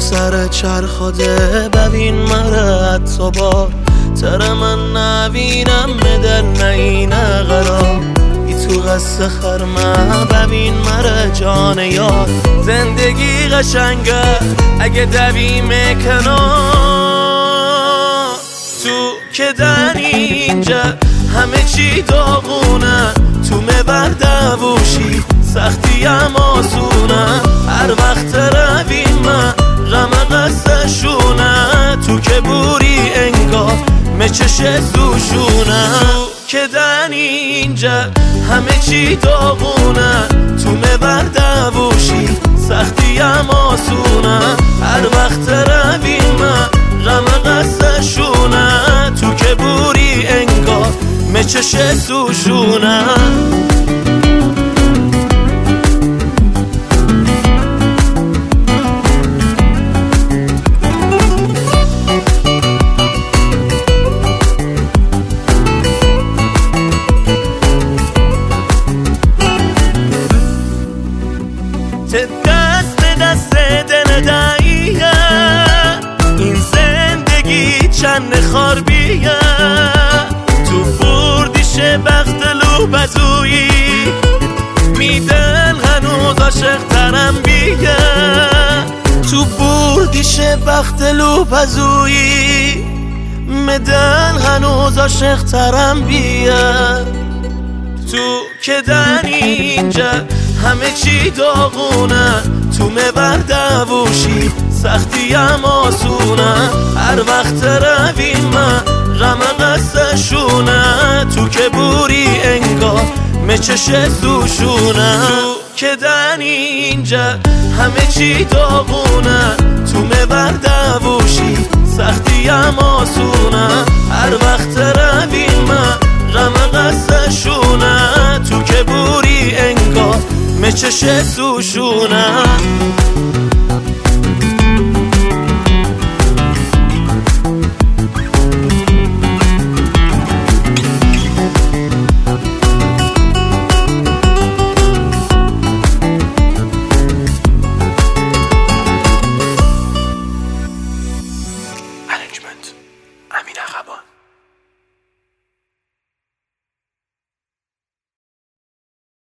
سر چرخاده ببین مرا حتی بار تر من نبینم مدل نینه قرار ای تو قصه خرمه ببین مرا جان یار زندگی قشنگه اگه دویم کنار تو که در اینجا همه چی داغونه تو مبر دووشی سختی هم آسونه هر وقت رویم غم قصهشونه تو که بوری انگار مچش سوشونه که در اینجا همه چی داغونه تو مبر دووشی سختی هم آسونه هر وقت رویم غم قصهشونه تو که بوری انگار مچش سوشونه دست به دست دل دعیه این زندگی چند خاربیه تو بردیش بخت لوبزویی میدن هنوز عاشق ترم بیه تو بردیش بخت لوبزویی میدن هنوز عاشق ترم بیه تو که در اینجا همه چی داغونه تو مبر دووشی سختی هم آسونه هر وقت رویم غم قصهشونه تو که بوری انگار مچش سوشونه تو که در اینجا همه چی داغونه تو مبر دووشی سختی هم آسونه هر وقت رویم غم قصهشونه تو که بوری انگار مچش سوشونه